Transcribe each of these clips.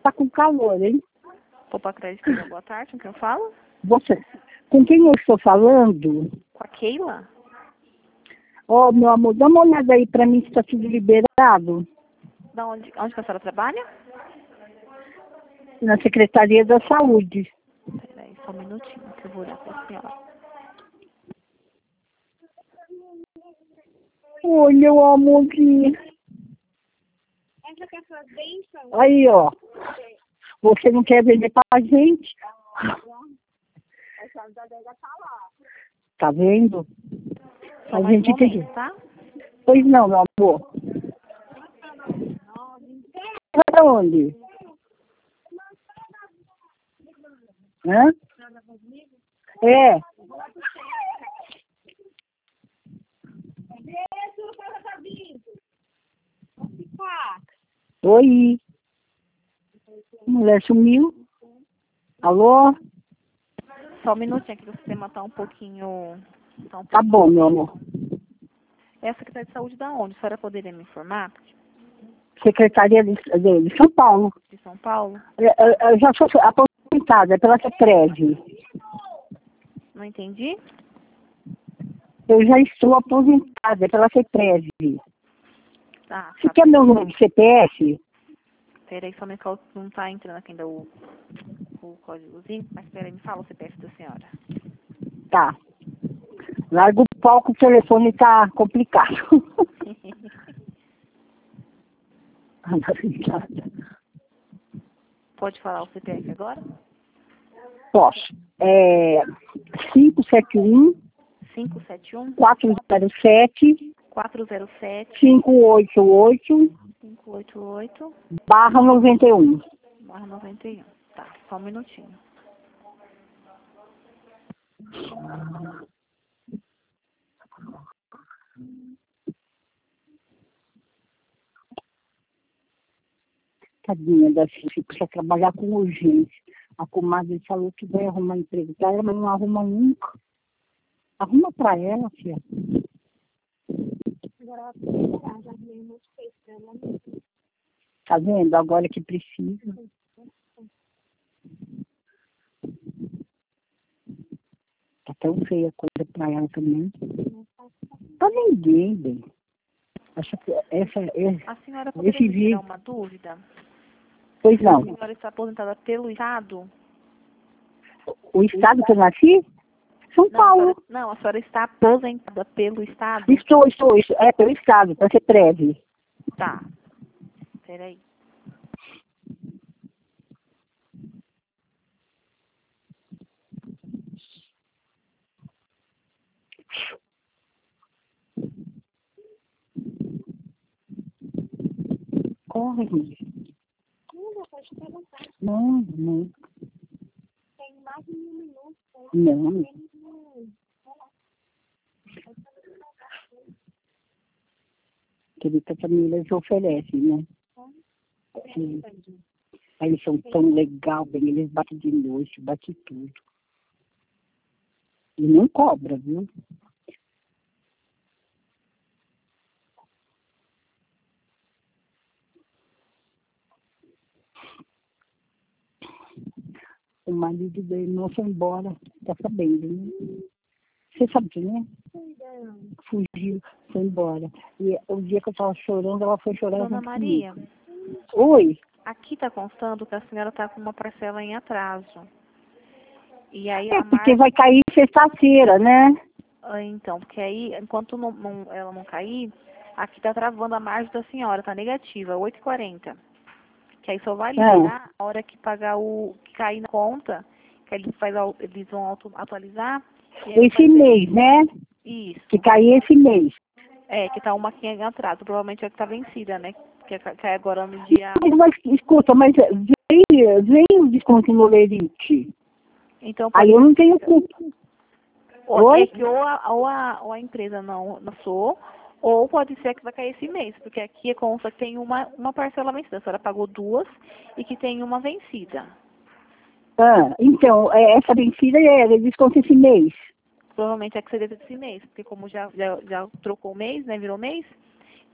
tá com calor, hein? Poupa Crédito, boa tarde, com quem eu falo? Você, com quem eu estou falando? Com a Keila? Ó, meu amor, dá uma olhada aí pra mim se tá tudo liberado. Da onde que a senhora trabalha? Na Secretaria da Saúde. Peraí, só um minutinho que eu vou olhar pra senhora. Oi, meu amorzinho. Essa que é a sua bênção? Aí, ó. Você não quer vender pra gente? Essa já tá lá. Tá vendo? Só A mais gente um tem momento, que... tá? Pois não, meu amor. Pra onde? Hã? É. Oi. Mulher sumiu. Alô? Só um minutinho que o sistema tá um pouquinho... Tá bom, meu amor. É a Secretaria de Saúde da onde? A senhora poderia me informar? Secretaria de São Paulo. De São Paulo? Eu já sou aposentada pela CEPREV. Não entendi? Eu já estou aposentada pela CEPREV. Ah, Você tá. quer meu número de CPF? Peraí, só me fala, não tá entrando aqui ainda o códigozinho, mas peraí, me fala o CPF da senhora. Tá. Larga o pau que o telefone tá complicado. Pode falar o CPF agora? Posso. É 571 571 407 407 588 588 /91. /91. Tá, só um minutinho. Tadinha da Cici, precisa trabalhar com urgência. A comadre falou que vai arrumar emprego pra ela, mas não arruma nunca. Arruma pra ela, filha. Agora ela já veio muito feito dela. Tá vendo? Agora que precisa. Tá tão feia a coisa pra ela também. Pra ninguém, bem. A senhora poderia Esse me tirar vídeo. uma dúvida? Pois A não. senhora está aposentada pelo Estado? O estado que eu nasci? São Paulo. Não, a senhora está aposentada pelo Estado? Estou. É pelo estado, pra ser prévio. Tá. Peraí. Corre, gente. Não, pode perguntar. Não. Tem mais de 1 minuto. Não. Querida família eles oferecem, né? Sim. Aí eles são tão legal, bem, eles batem de noite, batem tudo. E não cobra, viu? O marido da irmã foi embora, tá sabendo, né? Você sabe quem é? Fugiu, foi embora. E o dia que eu tava chorando, ela foi chorar Dona junto Maria, comigo. Oi? aqui está constando que a senhora está com uma parcela em atraso. E aí É a porque margem... vai cair sexta-feira, né? Então, porque aí, enquanto ela não cair, aqui está travando a margem da senhora, tá negativa, 8,40. Que aí só vai liberar a hora que pagar que cair na conta, que eles vão atualizar. E aí Esse mês, né? Isso. Que cair esse mês. É, que tá uma aqui em atraso. Provavelmente é que tá vencida, né? Que cai agora no dia... Mas escuta, mas vem o desconto no Lerite. Então, Aí eu não tenho culpa. Oi? É que ou a empresa não lançou, ou pode ser que vai cair esse mês, porque aqui consta que tem uma parcela vencida. A senhora pagou 2 e que tem uma vencida. Então, essa vencida é desconto esse mês. Provavelmente é que seria desse mês, porque como já trocou o mês, né? Virou mês,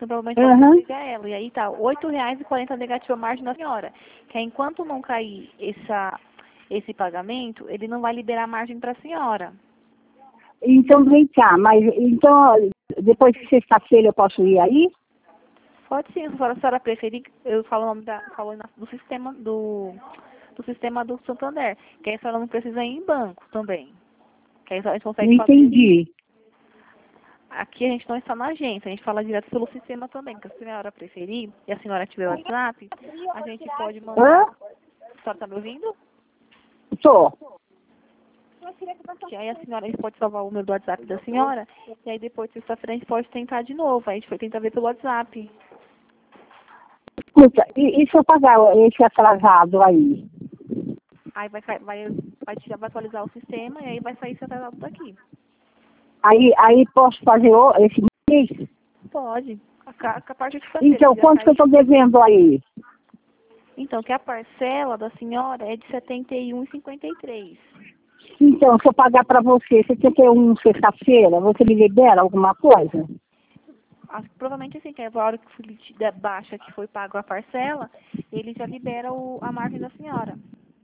Então, provavelmente você liga ela. E aí tá R$8,40 negativa a margem da senhora. Que aí, enquanto não cair esse pagamento, ele não vai liberar a margem para a senhora. Então, vem cá, mas então, depois de sexta-feira eu posso ir aí? Pode sim, se a senhora preferir, eu falo o nome do sistema do Santander. Que aí a senhora não precisa ir em banco também. Que aí a gente consegue Não entendi. Aqui a gente não está na agência, a gente fala direto pelo sistema também. Que se a senhora preferir e a senhora tiver o WhatsApp, a gente pode mandar. A senhora está me ouvindo? Tô. Que aí a gente pode salvar o número do WhatsApp da senhora, e aí depois de sexta-feira a gente pode tentar de novo. Aí a gente foi tentar ver pelo WhatsApp. Escuta, e se eu pagar esse atrasado aí? Aí vai atualizar o sistema e aí vai sair esse atrasado daqui. Aí posso fazer esse mês? Pode. A parte de fazer. Então, quanto que eu estou devendo aí? Então, que a parcela da senhora é de R$ 71,53. Então, se eu pagar para você 71 sexta-feira, você me libera alguma coisa? Provavelmente assim, que a hora que da baixa que foi pago a parcela, ele já libera a margem da senhora.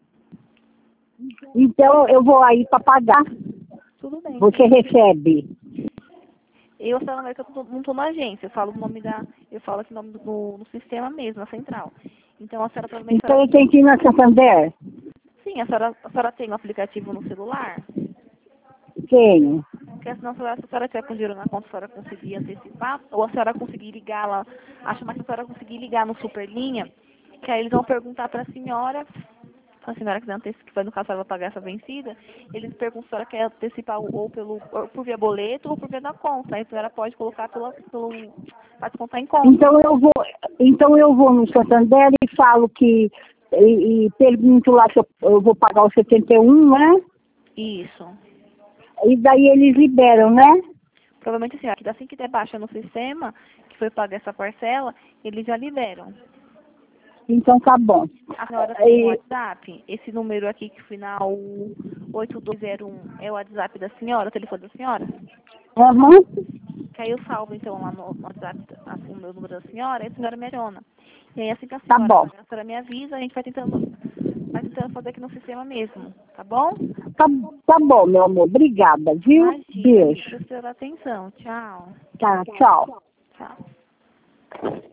Então, eu vou aí para pagar. Tudo bem. Você recebe. Eu não estou na agência, eu falo aqui o nome no sistema mesmo, na central. Então a senhora provavelmente. Então eu tenho que ir na Santander? Sim, a senhora tem um aplicativo no celular? Tenho. Porque senão se a senhora tiver com dinheiro na conta, a senhora conseguir antecipar, ou a senhora conseguir ligar lá, acho mais que a senhora conseguir ligar no Superlinha, que aí eles vão perguntar para a senhora que vai antecipar, no caso a senhora vai pagar essa vencida, eles perguntam se a senhora quer antecipar ou por via boleto ou por via da conta. Aí a senhora pode colocar para descontar em conta. Então eu vou no Santander e falo que e pergunto lá se eu vou pagar os 71, né? Isso. E daí eles liberam, né? Provavelmente assim que der baixa no sistema, que foi paga essa parcela, eles já liberam. Então tá bom. A senhora tem o WhatsApp? Esse número aqui, que final 8201, é o WhatsApp da senhora, o telefone da senhora? Que aí eu salvo, então, lá no WhatsApp, assim, o meu número da senhora, e a senhora me adiciona. E aí, assim que a senhora me avisa, a gente vai tentando fazer aqui no sistema mesmo, tá bom? Tá bom, meu amor. Obrigada, viu? Imagina, Beijo. pela atenção. Tchau. Tá, tchau. Tchau.